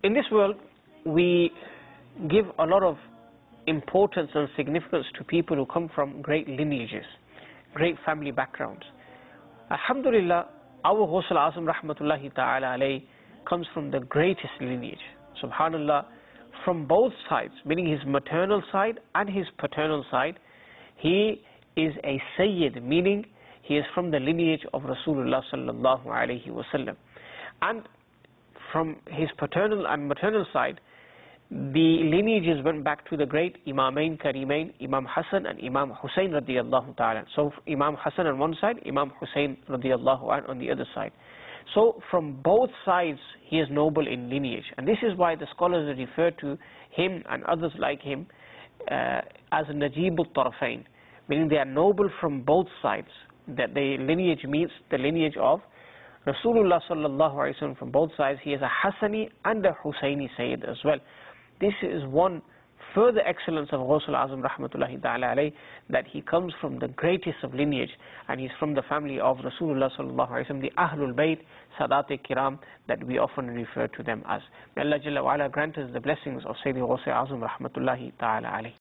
In this world, we give a lot of importance and significance to people who come from great lineages, great family backgrounds. Alhamdulillah, our Ghaus al-Azam rahmatullahi ta'ala alayhi comes from the greatest lineage. Subhanallah, from both sides, meaning his maternal side and his paternal side, he is a Sayyid, meaning he is from the lineage of Rasulullah sallallahu alayhi wasallam. And from his paternal and maternal side, the lineages went back to the great Imamain Karimain, Imam Hassan and Imam Hussein radiyallahu ta'ala. So Imam Hassan on one side, Imam Hussein radiyallahu anhu on the other side. So from both sides he is noble in lineage, and this is why the scholars refer to him and others like him as Najibul Tarafain, meaning they are noble from both sides, that the lineage means the lineage of Rasulullah sallallahu alaihi wasallam from both sides. He is a Hassani and a Husseini Sayyid as well. This is one further excellence of Ghaus al-Azam rahmatullahi ta'ala alayhi, that he comes from the greatest of lineage, and he's from the family of Rasulullah sallallahu alaihi wasallam, the Ahlul Bayt, Sadat-e-Kiram, that we often refer to them as. May Allah Jalla wa Ala grant us the blessings of Sayyidi Ghaus al-Azam rahmatullahi ta'ala alayhi.